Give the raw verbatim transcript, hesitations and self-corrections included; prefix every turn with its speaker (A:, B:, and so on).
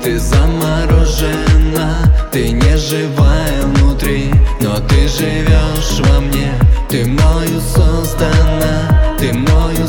A: Ты заморожена, ты не живая внутри, но ты живешь во мне. Ты мною создана, ты мною